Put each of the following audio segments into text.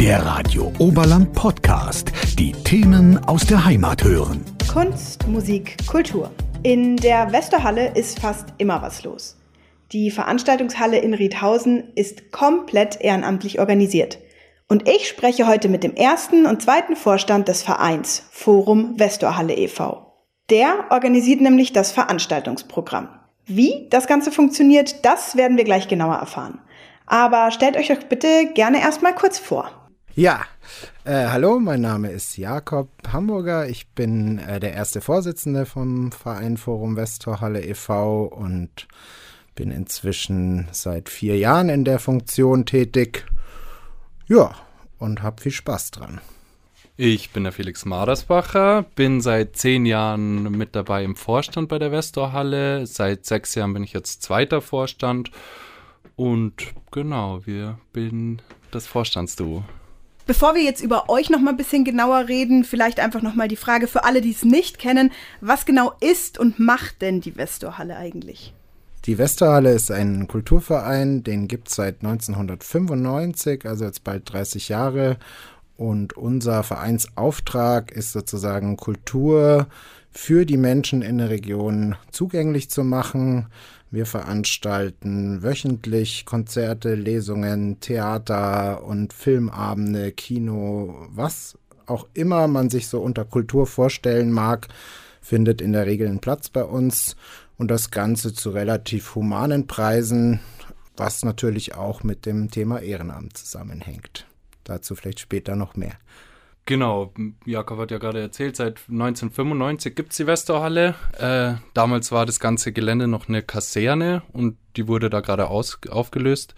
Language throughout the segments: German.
Der Radio Oberland Podcast. Die Themen aus der Heimat hören. Kunst, Musik, Kultur. In der Westerhalle ist fast immer was los. Die Veranstaltungshalle in Riedhausen ist komplett ehrenamtlich organisiert. Und ich spreche heute mit dem ersten und zweiten Vorstand des Vereins Forum Westerhalle e.V. Der organisiert nämlich das Veranstaltungsprogramm. Wie das Ganze funktioniert, das werden wir gleich genauer erfahren. Aber stellt euch doch bitte gerne erstmal kurz vor. Ja, hallo, mein Name ist Jakob Hamburger. Ich bin der erste Vorsitzende vom Verein Forum Westerhalle e.V. und bin inzwischen seit 4 Jahren in der Funktion tätig. Ja, und habe viel Spaß dran. Ich bin der Felix Madersbacher, bin seit 10 Jahren mit dabei im Vorstand bei der Westerhalle. Seit 6 Jahren bin ich jetzt zweiter Vorstand. Und genau, wir bilden das Vorstandsduo. Bevor wir jetzt über euch noch mal ein bisschen genauer reden, vielleicht einfach noch mal die Frage für alle, die es nicht kennen. Was genau ist und macht denn die Westerhalle eigentlich? Die Westerhalle ist ein Kulturverein, den gibt es seit 1995, also jetzt bald 30 Jahre. Und unser Vereinsauftrag ist sozusagen, Kultur für die Menschen in der Region zugänglich zu machen. Wir veranstalten wöchentlich Konzerte, Lesungen, Theater und Filmabende, Kino, was auch immer man sich so unter Kultur vorstellen mag, findet in der Regel einen Platz bei uns. Und das Ganze zu relativ humanen Preisen, was natürlich auch mit dem Thema Ehrenamt zusammenhängt. Dazu vielleicht später noch mehr. Genau, Jakob hat ja gerade erzählt, seit 1995 gibt es die Westerhalle. Damals war das ganze Gelände noch eine Kaserne und die wurde da gerade aufgelöst.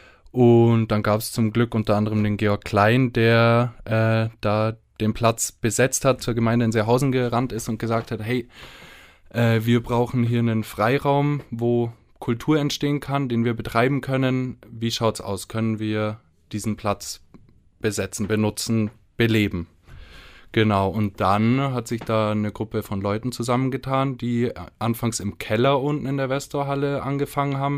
Und dann gab es zum Glück unter anderem den Georg Klein, der da den Platz besetzt hat, zur Gemeinde in Seehausen gerannt ist und gesagt hat, hey, wir brauchen hier einen Freiraum, wo Kultur entstehen kann, den wir betreiben können. Wie schaut's aus? Können wir diesen Platz besetzen, benutzen, beleben? Genau, und dann hat sich da eine Gruppe von Leuten zusammengetan, die anfangs im Keller unten in der Westerhalle angefangen haben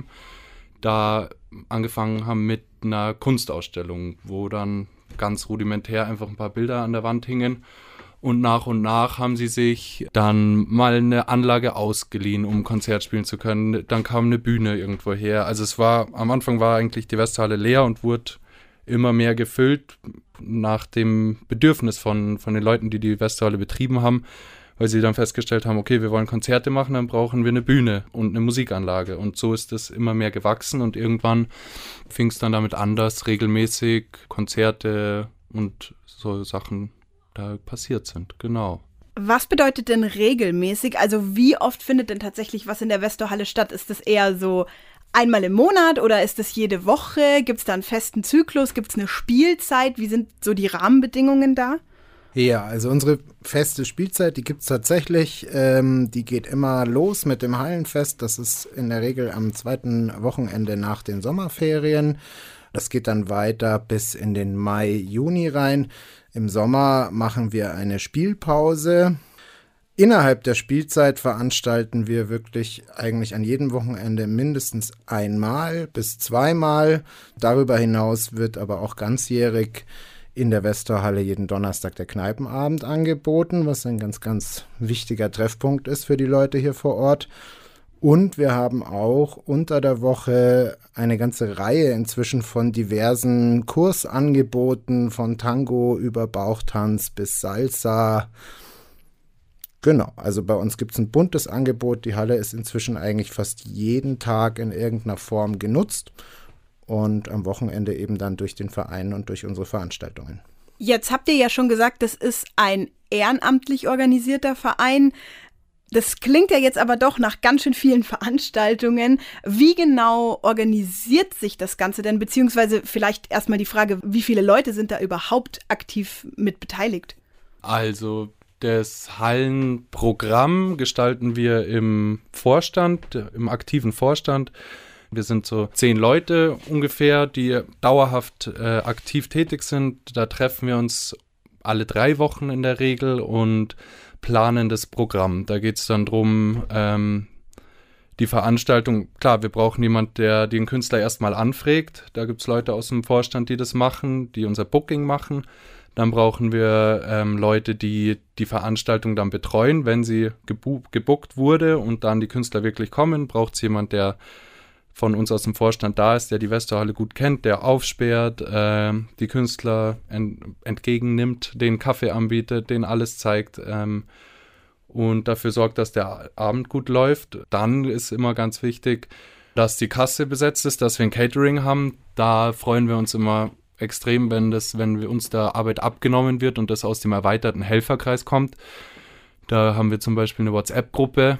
mit einer Kunstausstellung, wo dann ganz rudimentär einfach ein paar Bilder an der Wand hingen. Und nach haben sie sich dann mal eine Anlage ausgeliehen, um ein Konzert spielen zu können. Dann kam eine Bühne irgendwo her. Also am Anfang war eigentlich die Westerhalle leer und wurde immer mehr gefüllt nach dem Bedürfnis von den Leuten, die die Westerhalle betrieben haben, weil sie dann festgestellt haben, okay, wir wollen Konzerte machen, dann brauchen wir eine Bühne und eine Musikanlage. Und so ist es immer mehr gewachsen und irgendwann fing es dann damit an, dass regelmäßig Konzerte und so Sachen da passiert sind, genau. Was bedeutet denn regelmäßig? Also wie oft findet denn tatsächlich was in der Westerhalle statt? Ist das eher so einmal im Monat oder ist das jede Woche? Gibt es da einen festen Zyklus? Gibt es eine Spielzeit? Wie sind so die Rahmenbedingungen da? Ja, also unsere feste Spielzeit, die gibt es tatsächlich. Die geht immer los mit dem Hallenfest. Das ist in der Regel am 2. Wochenende nach den Sommerferien. Das geht dann weiter bis in den Mai, Juni rein. Im Sommer machen wir eine Spielpause. Innerhalb der Spielzeit veranstalten wir wirklich eigentlich an jedem Wochenende mindestens einmal bis 2-mal. Darüber hinaus wird aber auch ganzjährig in der Westerhalle jeden Donnerstag der Kneipenabend angeboten, was ein ganz, ganz wichtiger Treffpunkt ist für die Leute hier vor Ort. Und wir haben auch unter der Woche eine ganze Reihe inzwischen von diversen Kursangeboten, von Tango über Bauchtanz bis Salsa. Genau, also bei uns gibt es ein buntes Angebot. Die Halle ist inzwischen eigentlich fast jeden Tag in irgendeiner Form genutzt und am Wochenende eben dann durch den Verein und durch unsere Veranstaltungen. Jetzt habt ihr ja schon gesagt, das ist ein ehrenamtlich organisierter Verein. Das klingt ja jetzt aber doch nach ganz schön vielen Veranstaltungen. Wie genau organisiert sich das Ganze denn? Beziehungsweise vielleicht erstmal die Frage, wie viele Leute sind da überhaupt aktiv mit beteiligt? Also das Hallenprogramm gestalten wir im Vorstand, im aktiven Vorstand. Wir sind so 10 Leute ungefähr, die dauerhaft aktiv tätig sind. Da treffen wir uns alle 3 Wochen in der Regel und planen das Programm. Da geht es dann darum, Die Veranstaltung, klar, wir brauchen jemanden, der den Künstler erstmal anfragt. Da gibt es Leute aus dem Vorstand, die das machen, die unser Booking machen. Dann brauchen wir Leute, die die Veranstaltung dann betreuen, wenn sie gebookt wurde und dann die Künstler wirklich kommen. Braucht es jemand, der von uns aus dem Vorstand da ist, der die Westerhalle gut kennt, der aufsperrt, die Künstler entgegennimmt, den Kaffee anbietet, denen alles zeigt und dafür sorgt, dass der Abend gut läuft. Dann ist immer ganz wichtig, dass die Kasse besetzt ist, dass wir ein Catering haben. Da freuen wir uns immer extrem, wenn wir uns da Arbeit abgenommen wird und das aus dem erweiterten Helferkreis kommt. Da haben wir zum Beispiel eine WhatsApp-Gruppe,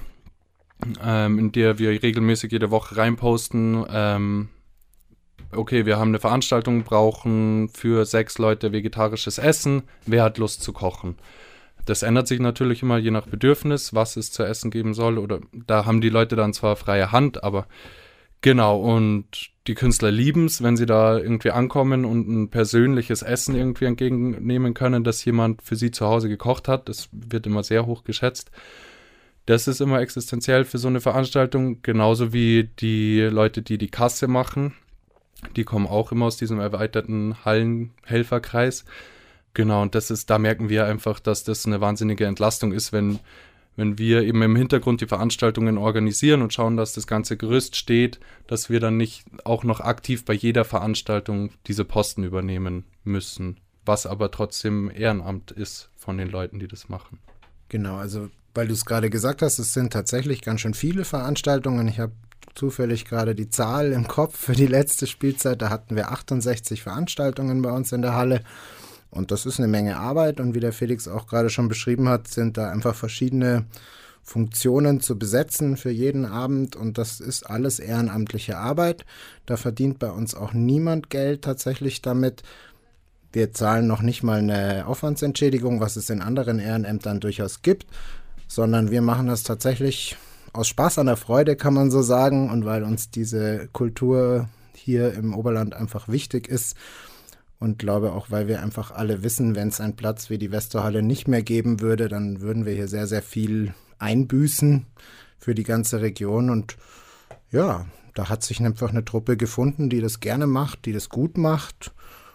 in der wir regelmäßig jede Woche reinposten, okay, wir haben eine Veranstaltung, brauchen für 6 Leute vegetarisches Essen, wer hat Lust zu kochen? Das ändert sich natürlich immer je nach Bedürfnis, was es zu essen geben soll, oder da haben die Leute dann zwar freie Hand, aber genau, und die Künstler lieben es, wenn sie da irgendwie ankommen und ein persönliches Essen irgendwie entgegennehmen können, das jemand für sie zu Hause gekocht hat. Das wird immer sehr hoch geschätzt. Das ist immer existenziell für so eine Veranstaltung, genauso wie die Leute, die die Kasse machen. Die kommen auch immer aus diesem erweiterten Hallenhelferkreis. Genau, und da merken wir einfach, dass das eine wahnsinnige Entlastung ist, wenn wir eben im Hintergrund die Veranstaltungen organisieren und schauen, dass das ganze Gerüst steht, dass wir dann nicht auch noch aktiv bei jeder Veranstaltung diese Posten übernehmen müssen, was aber trotzdem Ehrenamt ist von den Leuten, die das machen. Genau, also weil du es gerade gesagt hast, es sind tatsächlich ganz schön viele Veranstaltungen. Ich habe zufällig gerade die Zahl im Kopf für die letzte Spielzeit. Da hatten wir 68 Veranstaltungen bei uns in der Halle. Und das ist eine Menge Arbeit. Und wie der Felix auch gerade schon beschrieben hat, sind da einfach verschiedene Funktionen zu besetzen für jeden Abend. Und das ist alles ehrenamtliche Arbeit. Da verdient bei uns auch niemand Geld tatsächlich damit. Wir zahlen noch nicht mal eine Aufwandsentschädigung, was es in anderen Ehrenämtern durchaus gibt, sondern wir machen das tatsächlich aus Spaß an der Freude, kann man so sagen, und weil uns diese Kultur hier im Oberland einfach wichtig ist und glaube auch, weil wir einfach alle wissen, wenn es einen Platz wie die Westerhalle nicht mehr geben würde, dann würden wir hier sehr, sehr viel einbüßen für die ganze Region und ja, da hat sich einfach eine Truppe gefunden, die das gerne macht, die das gut macht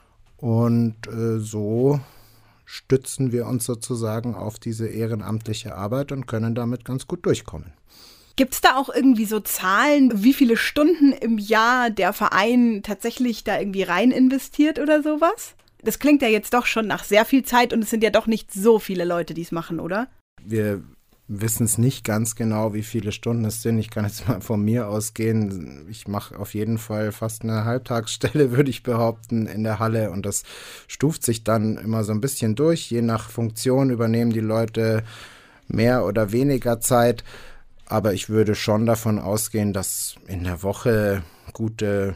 und so stützen wir uns sozusagen auf diese ehrenamtliche Arbeit und können damit ganz gut durchkommen. Gibt es da auch irgendwie so Zahlen, wie viele Stunden im Jahr der Verein tatsächlich da irgendwie rein investiert oder sowas? Das klingt ja jetzt doch schon nach sehr viel Zeit und es sind ja doch nicht so viele Leute, die es machen, oder? Wir wissen es nicht ganz genau, wie viele Stunden es sind. Ich kann jetzt mal von mir ausgehen. Ich mache auf jeden Fall fast eine Halbtagsstelle, würde ich behaupten, in der Halle. Und das stuft sich dann immer so ein bisschen durch. Je nach Funktion übernehmen die Leute mehr oder weniger Zeit. Aber ich würde schon davon ausgehen, dass in der Woche gute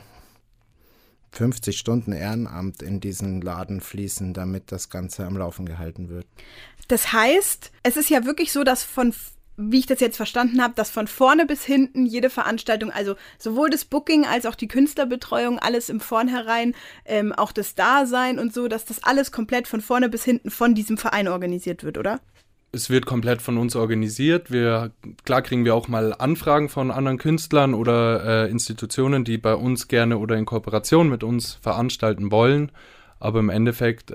50 Stunden Ehrenamt in diesen Laden fließen, damit das Ganze am Laufen gehalten wird. Das heißt, es ist ja wirklich so, dass wie ich das jetzt verstanden habe, dass von vorne bis hinten jede Veranstaltung, also sowohl das Booking als auch die Künstlerbetreuung, alles im Vornherein, auch das Dasein und so, dass das alles komplett von vorne bis hinten von diesem Verein organisiert wird, oder? Es wird komplett von uns organisiert. Klar kriegen wir auch mal Anfragen von anderen Künstlern oder Institutionen, die bei uns gerne oder in Kooperation mit uns veranstalten wollen. Aber im Endeffekt,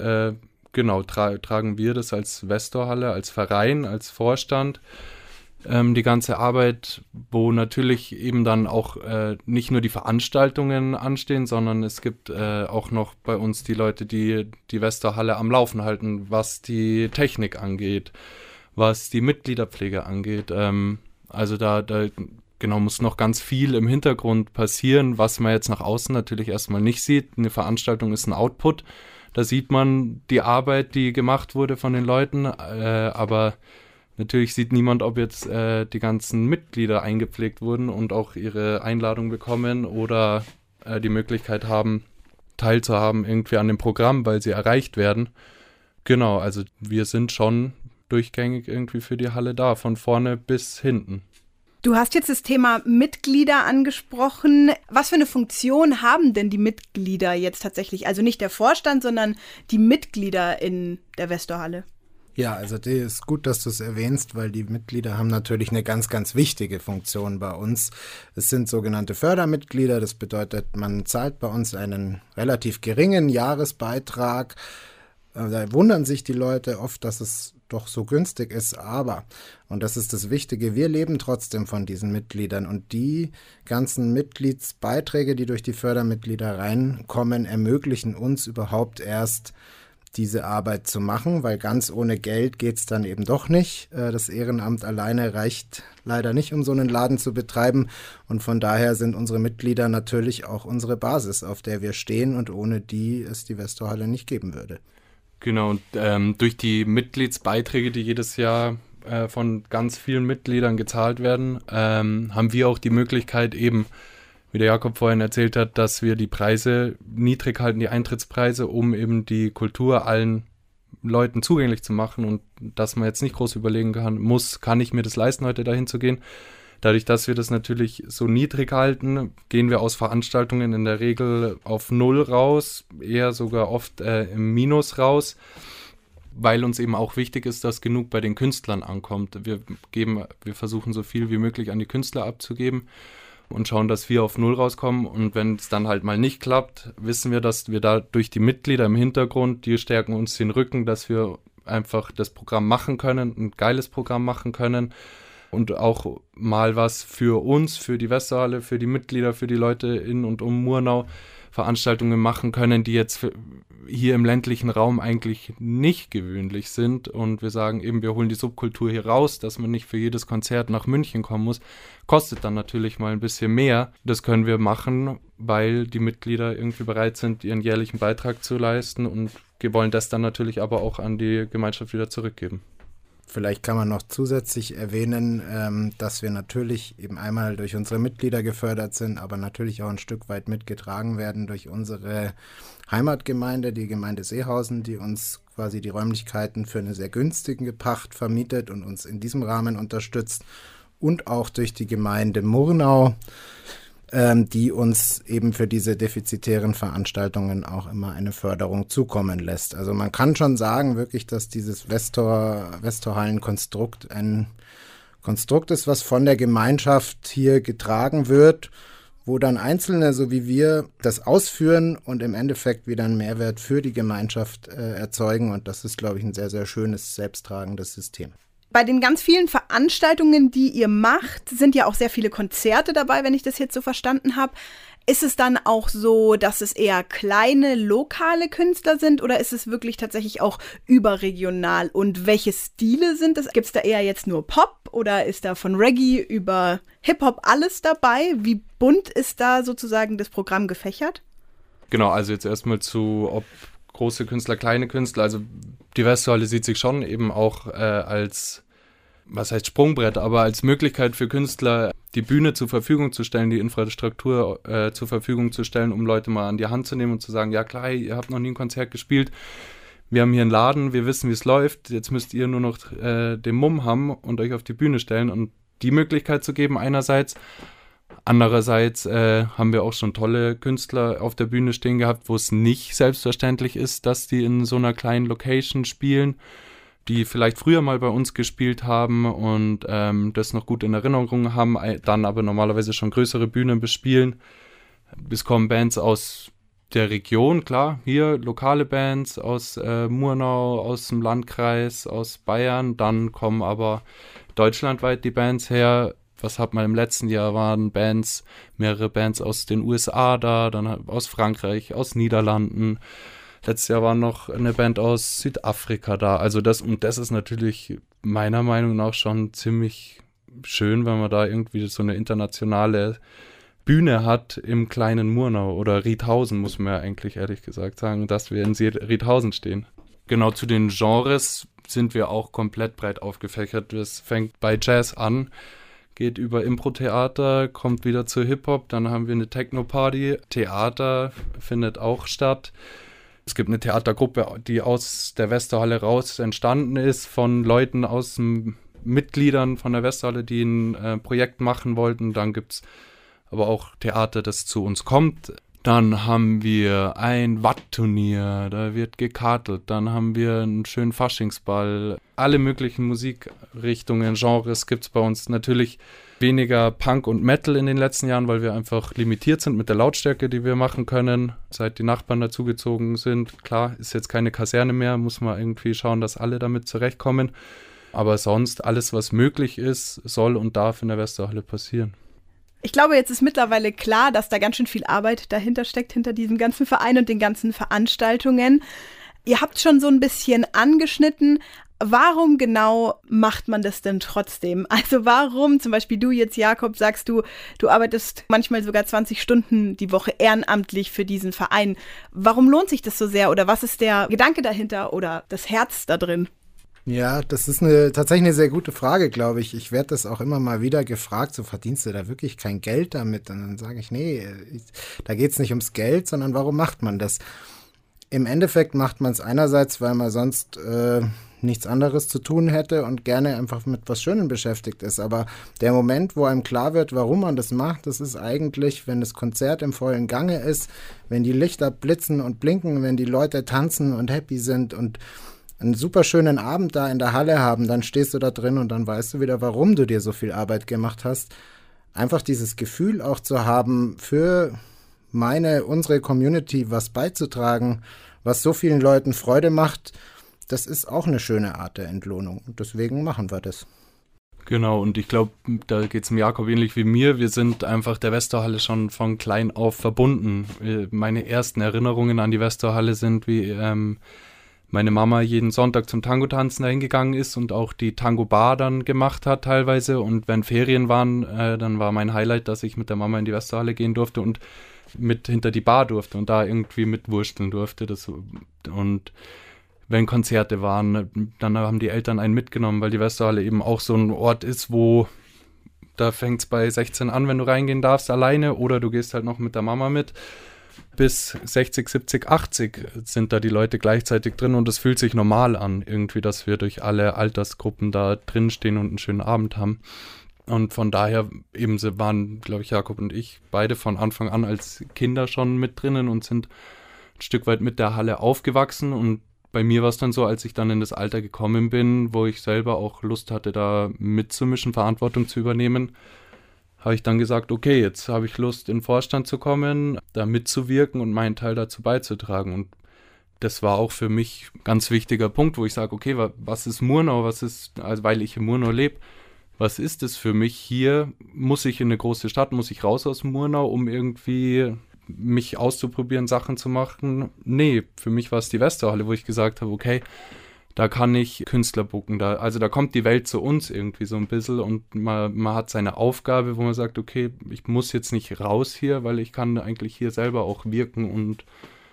tragen wir das als Westerhalle, als Verein, als Vorstand. Die ganze Arbeit, wo natürlich eben dann auch nicht nur die Veranstaltungen anstehen, sondern es gibt auch noch bei uns die Leute, die die Westerhalle am Laufen halten, was die Technik angeht, was die Mitgliederpflege angeht. Also da muss noch ganz viel im Hintergrund passieren, was man jetzt nach außen natürlich erstmal nicht sieht. Eine Veranstaltung ist ein Output. Da sieht man die Arbeit, die gemacht wurde von den Leuten, aber natürlich sieht niemand, ob jetzt die ganzen Mitglieder eingepflegt wurden und auch ihre Einladung bekommen oder die Möglichkeit haben, teilzuhaben irgendwie an dem Programm, weil sie erreicht werden. Genau, also wir sind schon durchgängig irgendwie für die Halle da, von vorne bis hinten. Du hast jetzt das Thema Mitglieder angesprochen. Was für eine Funktion haben denn die Mitglieder jetzt tatsächlich? Also nicht der Vorstand, sondern die Mitglieder in der Westerhalle. Ja, also das ist gut, dass du es erwähnst, weil die Mitglieder haben natürlich eine ganz, ganz wichtige Funktion bei uns. Es sind sogenannte Fördermitglieder, das bedeutet, man zahlt bei uns einen relativ geringen Jahresbeitrag. Da wundern sich die Leute oft, dass es doch so günstig ist, aber, und das ist das Wichtige, wir leben trotzdem von diesen Mitgliedern und die ganzen Mitgliedsbeiträge, die durch die Fördermitglieder reinkommen, ermöglichen uns überhaupt erst diese Arbeit zu machen, weil ganz ohne Geld geht's dann eben doch nicht. Das Ehrenamt alleine reicht leider nicht, um so einen Laden zu betreiben und von daher sind unsere Mitglieder natürlich auch unsere Basis, auf der wir stehen und ohne die es die Westerhalle nicht geben würde. Genau, und durch die Mitgliedsbeiträge, die jedes Jahr von ganz vielen Mitgliedern gezahlt werden, haben wir auch die Möglichkeit eben, wie der Jakob vorhin erzählt hat, dass wir die Preise niedrig halten, die Eintrittspreise, um eben die Kultur allen Leuten zugänglich zu machen und dass man jetzt nicht groß überlegen kann ich mir das leisten, heute dahin zu gehen. Dadurch, dass wir das natürlich so niedrig halten, gehen wir aus Veranstaltungen in der Regel auf 0 raus, eher sogar oft im Minus raus, weil uns eben auch wichtig ist, dass genug bei den Künstlern ankommt. Wir versuchen so viel wie möglich an die Künstler abzugeben und schauen, dass wir auf 0 rauskommen. Und wenn es dann halt mal nicht klappt, wissen wir, dass wir da durch die Mitglieder im Hintergrund, die stärken uns den Rücken, dass wir einfach das Programm machen können, ein geiles Programm machen können. Und auch mal was für uns, für die Westerhalle, für die Mitglieder, für die Leute in und um Murnau Veranstaltungen machen können, die jetzt hier im ländlichen Raum eigentlich nicht gewöhnlich sind. Und wir sagen eben, wir holen die Subkultur hier raus, dass man nicht für jedes Konzert nach München kommen muss. Kostet dann natürlich mal ein bisschen mehr. Das können wir machen, weil die Mitglieder irgendwie bereit sind, ihren jährlichen Beitrag zu leisten. Und wir wollen das dann natürlich aber auch an die Gemeinschaft wieder zurückgeben. Vielleicht kann man noch zusätzlich erwähnen, dass wir natürlich eben einmal durch unsere Mitglieder gefördert sind, aber natürlich auch ein Stück weit mitgetragen werden durch unsere Heimatgemeinde, die Gemeinde Seehausen, die uns quasi die Räumlichkeiten für eine sehr günstige Pacht vermietet und uns in diesem Rahmen unterstützt und auch durch die Gemeinde Murnau, die uns eben für diese defizitären Veranstaltungen auch immer eine Förderung zukommen lässt. Also man kann schon sagen wirklich, dass dieses Westorhallen-Konstrukt ein Konstrukt ist, was von der Gemeinschaft hier getragen wird, wo dann Einzelne, so wie wir, das ausführen und im Endeffekt wieder einen Mehrwert für die Gemeinschaft erzeugen. Und das ist, glaube ich, ein sehr, sehr schönes, selbsttragendes System. Bei den ganz vielen Veranstaltungen, die ihr macht, sind ja auch sehr viele Konzerte dabei, wenn ich das jetzt so verstanden habe. Ist es dann auch so, dass es eher kleine, lokale Künstler sind oder ist es wirklich tatsächlich auch überregional? Und welche Stile sind es? Gibt es da eher jetzt nur Pop oder ist da von Reggae über Hip-Hop alles dabei? Wie bunt ist da sozusagen das Programm gefächert? Genau, also jetzt erstmal ob große Künstler, kleine Künstler. Also die Westerhalle sieht sich schon eben auch als, was heißt Sprungbrett, aber als Möglichkeit für Künstler, die Bühne zur Verfügung zu stellen, die Infrastruktur zur Verfügung zu stellen, um Leute mal an die Hand zu nehmen und zu sagen, ja klar, ihr habt noch nie ein Konzert gespielt, wir haben hier einen Laden, wir wissen, wie es läuft, jetzt müsst ihr nur noch den Mumm haben und euch auf die Bühne stellen und die Möglichkeit zu geben einerseits. Andererseits haben wir auch schon tolle Künstler auf der Bühne stehen gehabt, wo es nicht selbstverständlich ist, dass die in so einer kleinen Location spielen, die vielleicht früher mal bei uns gespielt haben und das noch gut in Erinnerung haben, dann aber normalerweise schon größere Bühnen bespielen. Es kommen Bands aus der Region, klar, hier lokale Bands aus Murnau, aus dem Landkreis, aus Bayern, dann kommen aber deutschlandweit die Bands her. Was hat man im letzten Jahr, waren mehrere Bands aus den USA da, dann aus Frankreich, aus Niederlanden. Letztes Jahr war noch eine Band aus Südafrika da. Also das ist natürlich meiner Meinung nach schon ziemlich schön, wenn man da irgendwie so eine internationale Bühne hat im kleinen Murnau oder Riedhausen, muss man ja eigentlich ehrlich gesagt sagen, dass wir in Riedhausen stehen. Genau, zu den Genres sind wir auch komplett breit aufgefächert. Es fängt bei Jazz an, geht über Impro-Theater, kommt wieder zu Hip-Hop, dann haben wir eine Techno-Party, Theater findet auch statt. Es gibt eine Theatergruppe, die aus der Westerhalle raus entstanden ist, von Leuten Mitgliedern von der Westerhalle, die ein Projekt machen wollten. Dann gibt es aber auch Theater, das zu uns kommt. Dann haben wir ein Wattturnier, da wird gekartelt. Dann haben wir einen schönen Faschingsball. Alle möglichen Musikrichtungen, Genres gibt es bei uns. Natürlich weniger Punk und Metal in den letzten Jahren, weil wir einfach limitiert sind mit der Lautstärke, die wir machen können. Seit die Nachbarn dazugezogen sind, klar, ist jetzt keine Kaserne mehr, muss man irgendwie schauen, dass alle damit zurechtkommen. Aber sonst, alles, was möglich ist, soll und darf in der Westerhalle passieren. Ich glaube, jetzt ist mittlerweile klar, dass da ganz schön viel Arbeit dahinter steckt, hinter diesem ganzen Verein und den ganzen Veranstaltungen. Ihr habt schon so ein bisschen angeschnitten. Warum genau macht man das denn trotzdem? Also warum, zum Beispiel du jetzt, Jakob, sagst du arbeitest manchmal sogar 20 Stunden die Woche ehrenamtlich für diesen Verein. Warum lohnt sich das so sehr oder was ist der Gedanke dahinter oder das Herz da drin? Ja, das ist tatsächlich eine sehr gute Frage, glaube ich. Ich werde das auch immer mal wieder gefragt, so verdienst du da wirklich kein Geld damit? Und dann sage ich, nee, da geht es nicht ums Geld, sondern warum macht man das? Im Endeffekt macht man es einerseits, weil man sonst nichts anderes zu tun hätte und gerne einfach mit was Schönem beschäftigt ist. Aber der Moment, wo einem klar wird, warum man das macht, das ist eigentlich, wenn das Konzert im vollen Gange ist, wenn die Lichter blitzen und blinken, wenn die Leute tanzen und happy sind und einen super schönen Abend da in der Halle haben, dann stehst du da drin und dann weißt du wieder, warum du dir so viel Arbeit gemacht hast. Einfach dieses Gefühl auch zu haben, für unsere Community was beizutragen, was so vielen Leuten Freude macht, das ist auch eine schöne Art der Entlohnung. Und deswegen machen wir das. Genau, und ich glaube, da geht es dem Jakob ähnlich wie mir. Wir sind einfach der Westerhalle schon von klein auf verbunden. Meine ersten Erinnerungen an die Westerhalle sind, wie meine Mama jeden Sonntag zum Tango-Tanzen dahin gegangen ist und auch die Tango-Bar dann gemacht hat teilweise. Und wenn Ferien waren, dann war mein Highlight, dass ich mit der Mama in die Westerhalle gehen durfte und mit hinter die Bar durfte und da irgendwie mitwursteln durfte. Und wenn Konzerte waren, dann haben die Eltern einen mitgenommen, weil die Westerhalle eben auch so ein Ort ist, wo da fängt es bei 16 an, wenn du reingehen darfst alleine oder du gehst halt noch mit der Mama mit. Bis 60, 70, 80 sind da die Leute gleichzeitig drin und es fühlt sich normal an, irgendwie, dass wir durch alle Altersgruppen da drin stehen und einen schönen Abend haben. Und von daher eben waren, glaube ich, Jakob und ich beide von Anfang an als Kinder schon mit drinnen und sind ein Stück weit mit der Halle aufgewachsen. Und bei mir war es dann so, als ich dann in das Alter gekommen bin, wo ich selber auch Lust hatte, da mitzumischen, Verantwortung zu übernehmen, habe ich dann gesagt, okay, jetzt habe ich Lust, in den Vorstand zu kommen, da mitzuwirken und meinen Teil dazu beizutragen. Und das war auch für mich ein ganz wichtiger Punkt, wo ich sage, okay, was ist Murnau, also weil ich in Murnau lebe, was ist es für mich hier? Muss ich in eine große Stadt, muss ich raus aus Murnau, um irgendwie mich auszuprobieren, Sachen zu machen? Nee, für mich war es die Westerhalle, wo ich gesagt habe, okay, da kann ich Künstler booken. Da kommt die Welt zu uns irgendwie so ein bisschen und man hat seine Aufgabe, wo man sagt, okay, ich muss jetzt nicht raus hier, weil ich kann eigentlich hier selber auch wirken und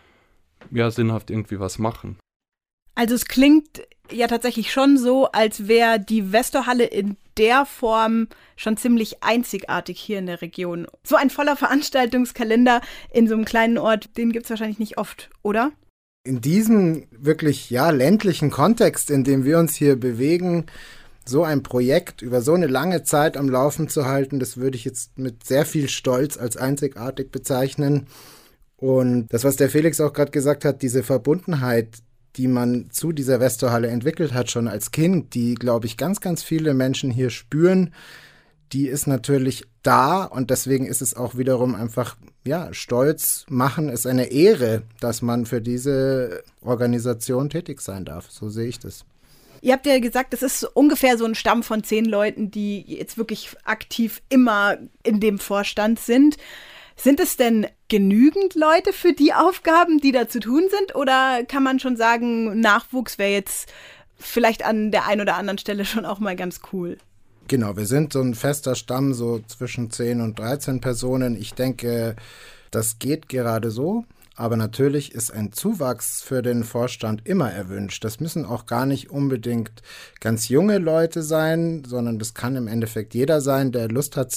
ja, sinnhaft irgendwie was machen. Also es klingt ja tatsächlich schon so, als wäre die Westerhalle in der Form schon ziemlich einzigartig hier in der Region. So ein voller Veranstaltungskalender in so einem kleinen Ort, den gibt es wahrscheinlich nicht oft, oder? In diesem wirklich ländlichen Kontext, in dem wir uns hier bewegen, so ein Projekt über so eine lange Zeit am Laufen zu halten, das würde ich jetzt mit sehr viel Stolz als einzigartig bezeichnen. Und das, was der Felix auch gerade gesagt hat, diese Verbundenheit, die man zu dieser Westerhalle entwickelt hat, schon als Kind, die, glaube ich, ganz, ganz viele Menschen hier spüren, die ist natürlich da und deswegen ist es auch wiederum einfach, stolz machen ist eine Ehre, dass man für diese Organisation tätig sein darf. So sehe ich das. Ihr habt ja gesagt, es ist ungefähr so ein Stamm von 10 Leuten, die jetzt wirklich aktiv immer in dem Vorstand sind. Sind es denn genügend Leute für die Aufgaben, die da zu tun sind? Oder kann man schon sagen, Nachwuchs wäre jetzt vielleicht an der einen oder anderen Stelle schon auch mal ganz cool? Genau, wir sind so ein fester Stamm, so zwischen 10 und 13 Personen. Ich denke, das geht gerade so. Aber natürlich ist ein Zuwachs für den Vorstand immer erwünscht. Das müssen auch gar nicht unbedingt ganz junge Leute sein, sondern das kann im Endeffekt jeder sein, der Lust hat, sich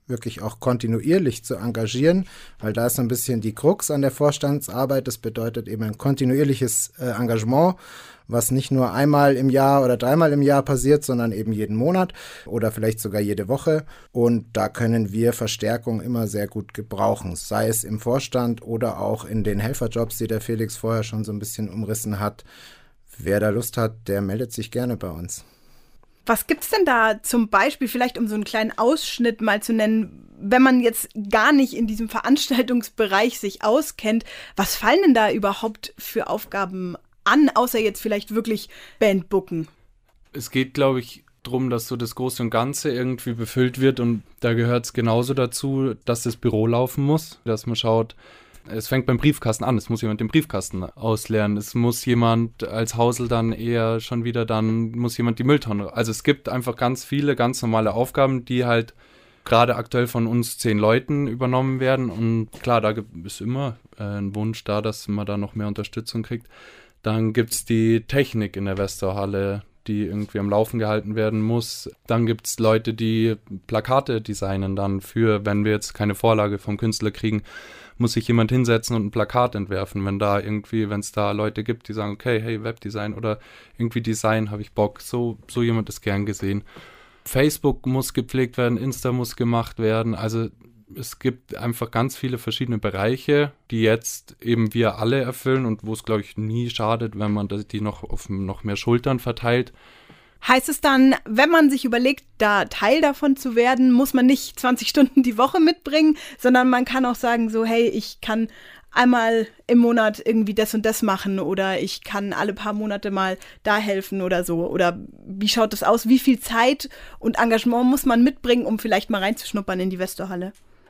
wirklich auch kontinuierlich zu engagieren, weil da ist so ein bisschen die Krux an der Vorstandsarbeit. Das bedeutet eben ein kontinuierliches Engagement, was nicht nur einmal im Jahr oder dreimal im Jahr passiert, sondern eben jeden Monat oder vielleicht sogar jede Woche. Und da können wir Verstärkung immer sehr gut gebrauchen, sei es im Vorstand oder auch in den Helferjobs, die der Felix vorher schon so ein bisschen umrissen hat. Wer da Lust hat, der meldet sich gerne bei uns. Was gibt's denn da zum Beispiel, vielleicht um so einen kleinen Ausschnitt mal zu nennen, wenn man jetzt gar nicht in diesem Veranstaltungsbereich sich auskennt, was fallen denn da überhaupt für Aufgaben an, außer jetzt vielleicht wirklich Band booken? Es geht, glaube ich, darum, dass so das Große und Ganze irgendwie befüllt wird und da gehört es genauso dazu, dass das Büro laufen muss, dass man schaut, es fängt beim Briefkasten an, es muss jemand den Briefkasten ausleeren, es muss jemand als Hausel dann eher schon wieder, dann muss jemand die Mülltonne. Also es gibt einfach ganz viele ganz normale Aufgaben, die halt gerade aktuell von uns 10 Leuten übernommen werden und klar, da ist immer ein Wunsch da, dass man da noch mehr Unterstützung kriegt. Dann gibt es die Technik in der Westerhalle, die irgendwie am Laufen gehalten werden muss. Dann gibt es Leute, die Plakate designen dann für, wenn wir jetzt keine Vorlage vom Künstler kriegen, muss sich jemand hinsetzen und ein Plakat entwerfen, wenn es da Leute gibt, die sagen, okay, hey, Webdesign oder irgendwie Design, habe ich Bock, so jemand ist gern gesehen. Facebook muss gepflegt werden, Insta muss gemacht werden, also es gibt einfach ganz viele verschiedene Bereiche, die jetzt eben wir alle erfüllen und wo es, glaube ich, nie schadet, wenn man die noch auf noch mehr Schultern verteilt. Heißt es dann, wenn man sich überlegt, da Teil davon zu werden, muss man nicht 20 Stunden die Woche mitbringen, sondern man kann auch sagen so, hey, ich kann einmal im Monat irgendwie das und das machen oder ich kann alle paar Monate mal da helfen oder so. Oder wie schaut das aus? Wie viel Zeit und Engagement muss man mitbringen, um vielleicht mal reinzuschnuppern in die Westerhalle?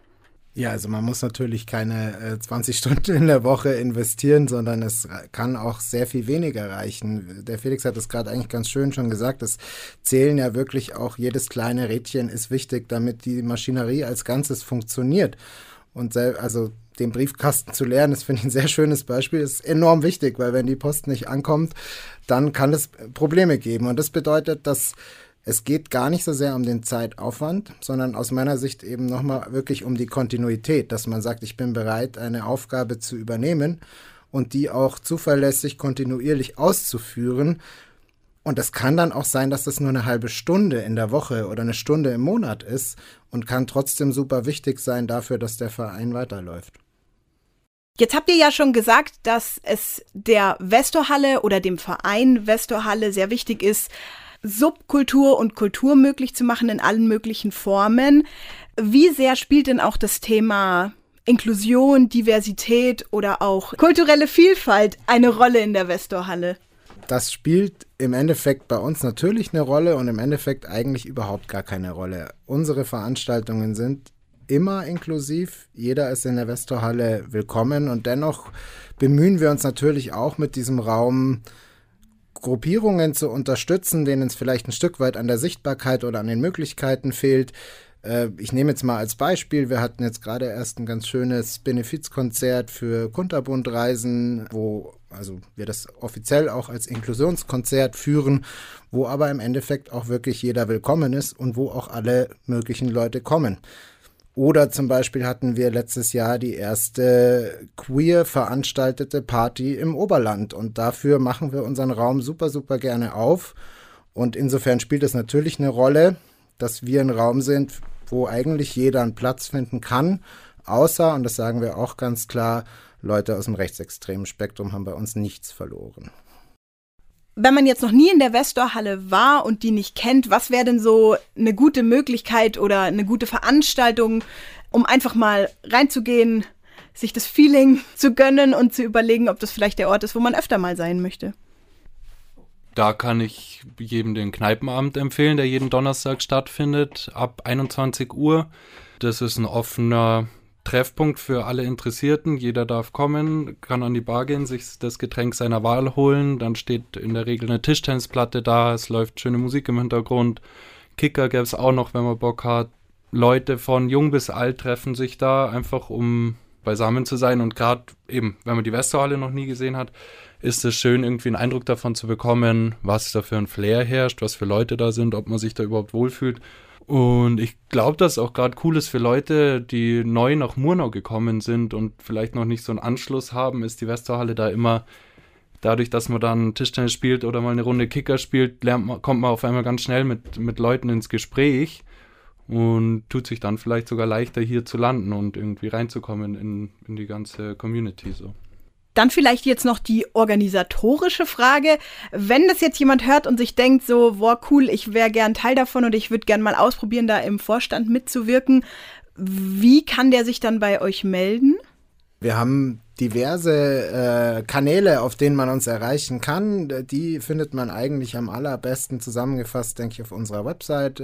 Ja, also man muss natürlich keine 20 Stunden in der Woche investieren, sondern es kann auch sehr viel weniger reichen. Der Felix hat es gerade eigentlich ganz schön schon gesagt, es zählen ja wirklich auch, jedes kleine Rädchen ist wichtig, damit die Maschinerie als Ganzes funktioniert. Und also den Briefkasten zu leeren, das finde ich ein sehr schönes Beispiel, ist enorm wichtig, weil wenn die Post nicht ankommt, dann kann es Probleme geben. Und das bedeutet, dass es geht gar nicht so sehr um den Zeitaufwand, sondern aus meiner Sicht eben nochmal wirklich um die Kontinuität, dass man sagt, ich bin bereit, eine Aufgabe zu übernehmen und die auch zuverlässig, kontinuierlich auszuführen. Und es kann dann auch sein, dass das nur eine halbe Stunde in der Woche oder eine Stunde im Monat ist und kann trotzdem super wichtig sein dafür, dass der Verein weiterläuft. Jetzt habt ihr ja schon gesagt, dass es der Westerhalle oder dem Verein Westerhalle sehr wichtig ist, Subkultur und Kultur möglich zu machen in allen möglichen Formen. Wie sehr spielt denn auch das Thema Inklusion, Diversität oder auch kulturelle Vielfalt eine Rolle in der Westerhalle? Das spielt im Endeffekt bei uns natürlich eine Rolle und im Endeffekt eigentlich überhaupt gar keine Rolle. Unsere Veranstaltungen sind immer inklusiv. Jeder ist in der Westerhalle willkommen und dennoch bemühen wir uns natürlich auch mit diesem Raum, Gruppierungen zu unterstützen, denen es vielleicht ein Stück weit an der Sichtbarkeit oder an den Möglichkeiten fehlt. Ich nehme jetzt mal als Beispiel, wir hatten jetzt gerade erst ein ganz schönes Benefizkonzert für Kunterbund-Reisen, wo wir das offiziell auch als Inklusionskonzert führen, wo aber im Endeffekt auch wirklich jeder willkommen ist und wo auch alle möglichen Leute kommen. Oder zum Beispiel hatten wir letztes Jahr die erste queer veranstaltete Party im Oberland und dafür machen wir unseren Raum super, super gerne auf und insofern spielt es natürlich eine Rolle, dass wir ein Raum sind, wo eigentlich jeder einen Platz finden kann, außer, und das sagen wir auch ganz klar, Leute aus dem rechtsextremen Spektrum haben bei uns nichts verloren. Wenn man jetzt noch nie in der Westerhalle war und die nicht kennt, was wäre denn so eine gute Möglichkeit oder eine gute Veranstaltung, um einfach mal reinzugehen, sich das Feeling zu gönnen und zu überlegen, ob das vielleicht der Ort ist, wo man öfter mal sein möchte? Da kann ich jedem den Kneipenabend empfehlen, der jeden Donnerstag stattfindet, ab 21 Uhr. Das ist ein offener Treffpunkt für alle Interessierten. Jeder darf kommen, kann an die Bar gehen, sich das Getränk seiner Wahl holen. Dann steht in der Regel eine Tischtennisplatte da, es läuft schöne Musik im Hintergrund. Kicker gäbe es auch noch, wenn man Bock hat. Leute von jung bis alt treffen sich da, einfach um beisammen zu sein. Und gerade eben, wenn man die Westerhalle noch nie gesehen hat, ist es schön, irgendwie einen Eindruck davon zu bekommen, was da für ein Flair herrscht, was für Leute da sind, ob man sich da überhaupt wohlfühlt. Und ich glaube, dass auch gerade cool ist für Leute, die neu nach Murnau gekommen sind und vielleicht noch nicht so einen Anschluss haben, ist die Westerhalle da immer, dadurch, dass man dann Tischtennis spielt oder mal eine Runde Kicker spielt, kommt man auf einmal ganz schnell mit Leuten ins Gespräch und tut sich dann vielleicht sogar leichter, hier zu landen und irgendwie reinzukommen in die ganze Community so. Dann vielleicht jetzt noch die organisatorische Frage. Wenn das jetzt jemand hört und sich denkt so, boah, cool, ich wäre gern Teil davon und ich würde gern mal ausprobieren, da im Vorstand mitzuwirken, wie kann der sich dann bei euch melden? Wir haben diverse Kanäle, auf denen man uns erreichen kann. Die findet man eigentlich am allerbesten zusammengefasst, denke ich, auf unserer Website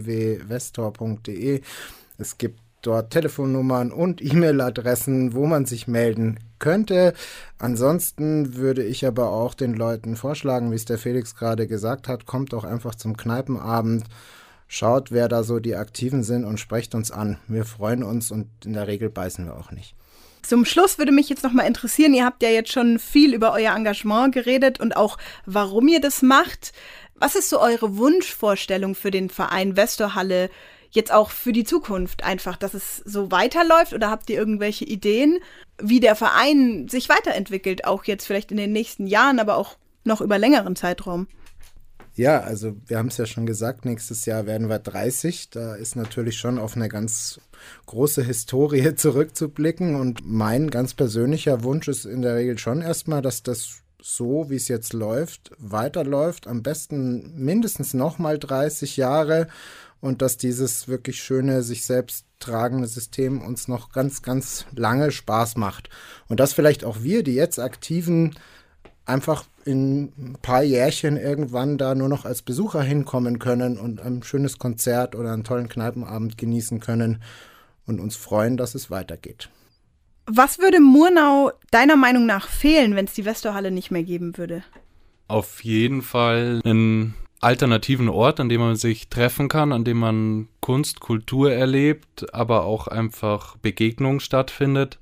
www.westor.de. Es gibt dort Telefonnummern und E-Mail-Adressen, wo man sich melden könnte. Ansonsten würde ich aber auch den Leuten vorschlagen, wie es der Felix gerade gesagt hat, kommt doch einfach zum Kneipenabend, schaut, wer da so die Aktiven sind und sprecht uns an. Wir freuen uns und in der Regel beißen wir auch nicht. Zum Schluss würde mich jetzt noch mal interessieren, ihr habt ja jetzt schon viel über euer Engagement geredet und auch, warum ihr das macht. Was ist so eure Wunschvorstellung für den Verein Westerhalle, jetzt auch für die Zukunft einfach, dass es so weiterläuft? Oder habt ihr irgendwelche Ideen, wie der Verein sich weiterentwickelt, auch jetzt vielleicht in den nächsten Jahren, aber auch noch über längeren Zeitraum? Ja, also wir haben es ja schon gesagt, nächstes Jahr werden wir 30. Da ist natürlich schon auf eine ganz große Historie zurückzublicken. Und mein ganz persönlicher Wunsch ist in der Regel schon erstmal, dass das so, wie es jetzt läuft, weiterläuft. Am besten mindestens nochmal 30 Jahre. Und dass dieses wirklich schöne, sich selbst tragende System uns noch ganz, ganz lange Spaß macht. Und dass vielleicht auch wir, die jetzt Aktiven, einfach in ein paar Jährchen irgendwann da nur noch als Besucher hinkommen können und ein schönes Konzert oder einen tollen Kneipenabend genießen können und uns freuen, dass es weitergeht. Was würde Murnau deiner Meinung nach fehlen, wenn es die Westerhalle nicht mehr geben würde? Auf jeden Fall einen alternativen Ort, an dem man sich treffen kann, an dem man Kunst, Kultur erlebt, aber auch einfach Begegnung stattfindet,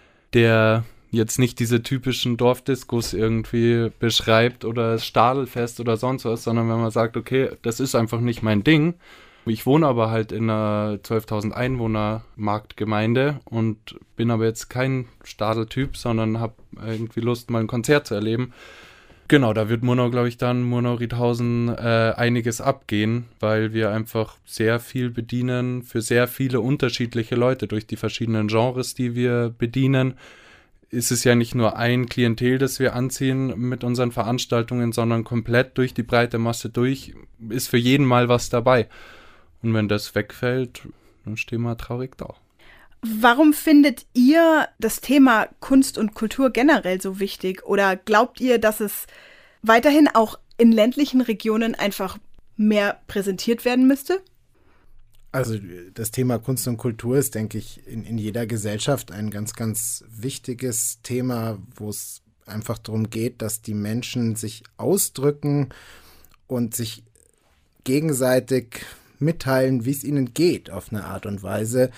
der jetzt nicht diese typischen Dorfdiskos irgendwie beschreibt oder das Stadelfest oder sonst was, sondern wenn man sagt, okay, das ist einfach nicht mein Ding. Ich wohne aber halt in einer 12.000 Einwohner Marktgemeinde und bin aber jetzt kein Stadeltyp, sondern habe irgendwie Lust, mal ein Konzert zu erleben. Genau, da wird Murnau, glaube ich, dann Murnau-Riedhausen einiges abgehen, weil wir einfach sehr viel bedienen für sehr viele unterschiedliche Leute durch die verschiedenen Genres, die wir bedienen. Ist es ja nicht nur ein Klientel, das wir anziehen mit unseren Veranstaltungen, sondern komplett durch die breite Masse durch, ist für jeden mal was dabei. Und wenn das wegfällt, dann stehen wir traurig da. Warum findet ihr das Thema Kunst und Kultur generell so wichtig? Oder glaubt ihr, dass es weiterhin auch in ländlichen Regionen einfach mehr präsentiert werden müsste? Also das Thema Kunst und Kultur ist, denke ich, in jeder Gesellschaft ein ganz, ganz wichtiges Thema, wo es einfach darum geht, dass die Menschen sich ausdrücken und sich gegenseitig mitteilen, wie es ihnen geht, auf eine Art und Weise.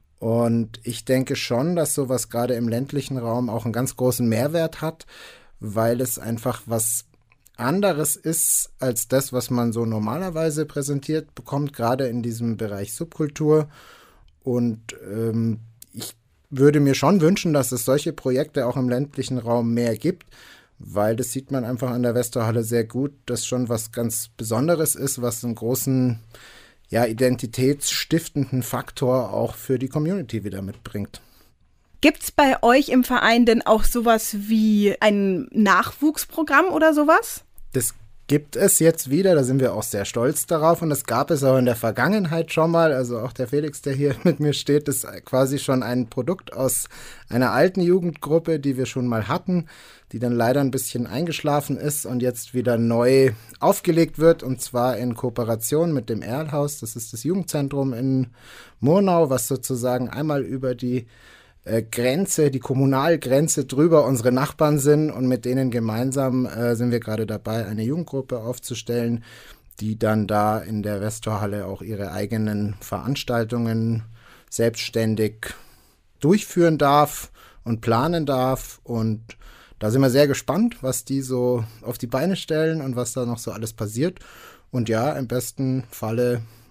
Und ich denke schon, dass sowas gerade im ländlichen Raum auch einen ganz großen Mehrwert hat, weil es einfach was anderes ist als das, was man so normalerweise präsentiert bekommt, gerade in diesem Bereich Subkultur. Und ich würde mir schon wünschen, dass es solche Projekte auch im ländlichen Raum mehr gibt, weil das sieht man einfach an der Westerhalle sehr gut, dass schon was ganz Besonderes ist, was einen großen, ja, identitätsstiftenden Faktor auch für die Community wieder mitbringt. Gibt's bei euch im Verein denn auch sowas wie ein Nachwuchsprogramm oder sowas? Das gibt es jetzt wieder, da sind wir auch sehr stolz darauf und das gab es auch in der Vergangenheit schon mal, also auch der Felix, der hier mit mir steht, ist quasi schon ein Produkt aus einer alten Jugendgruppe, die wir schon mal hatten, die dann leider ein bisschen eingeschlafen ist und jetzt wieder neu aufgelegt wird und zwar in Kooperation mit dem Erlhaus, das ist das Jugendzentrum in Murnau, was sozusagen einmal über die Grenze, die Kommunalgrenze drüber unsere Nachbarn sind und mit denen gemeinsam sind wir gerade dabei, eine Jugendgruppe aufzustellen, die dann da in der Westorhalle auch ihre eigenen Veranstaltungen selbstständig durchführen darf und planen darf und da sind wir sehr gespannt, was die so auf die Beine stellen und was da noch so alles passiert und ja, im besten Falle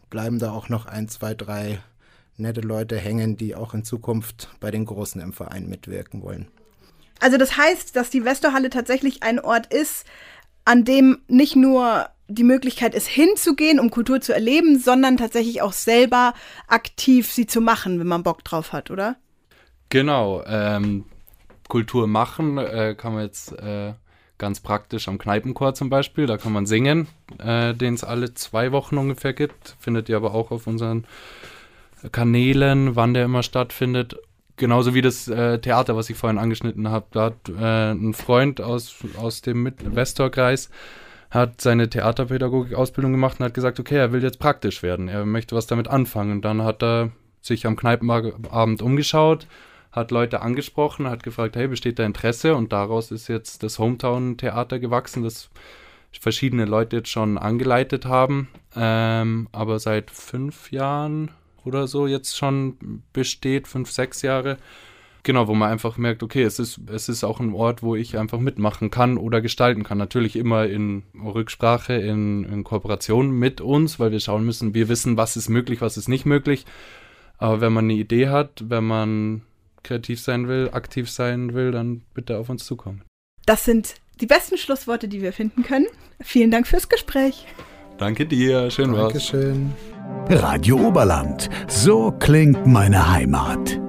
bleiben da auch noch 1, 2, 3 nette Leute hängen, die auch in Zukunft bei den Großen im Verein mitwirken wollen. Also das heißt, dass die Westorhalle tatsächlich ein Ort ist, an dem nicht nur die Möglichkeit ist, hinzugehen, um Kultur zu erleben, sondern tatsächlich auch selber aktiv sie zu machen, wenn man Bock drauf hat, oder? Genau. Kultur machen kann man jetzt ganz praktisch am Kneipenchor zum Beispiel. Da kann man singen, den es alle 2 Wochen ungefähr gibt. Findet ihr aber auch auf unseren Kanälen, wann der immer stattfindet. Genauso wie das Theater, was ich vorhin angeschnitten habe. Da hat ein Freund aus dem Westorkreis hat seine Theaterpädagogik-Ausbildung gemacht und hat gesagt, okay, er will jetzt praktisch werden. Er möchte was damit anfangen. Und dann hat er sich am Kneipenabend umgeschaut, hat Leute angesprochen, hat gefragt, hey, besteht da Interesse? Und daraus ist jetzt das Hometown-Theater gewachsen, das verschiedene Leute jetzt schon angeleitet haben, aber seit 5 Jahren oder so jetzt schon besteht, 5, 6 Jahre. Genau, wo man einfach merkt, okay, es ist auch ein Ort, wo ich einfach mitmachen kann oder gestalten kann. Natürlich immer in Rücksprache, in Kooperation mit uns, weil wir schauen müssen, wir wissen, was ist möglich, was ist nicht möglich. Aber wenn man eine Idee hat, wenn man kreativ sein will, aktiv sein will, dann bitte auf uns zukommen. Das sind die besten Schlussworte, die wir finden können. Vielen Dank fürs Gespräch. Danke dir, schön war's. Dankeschön. Radio Oberland, so klingt meine Heimat.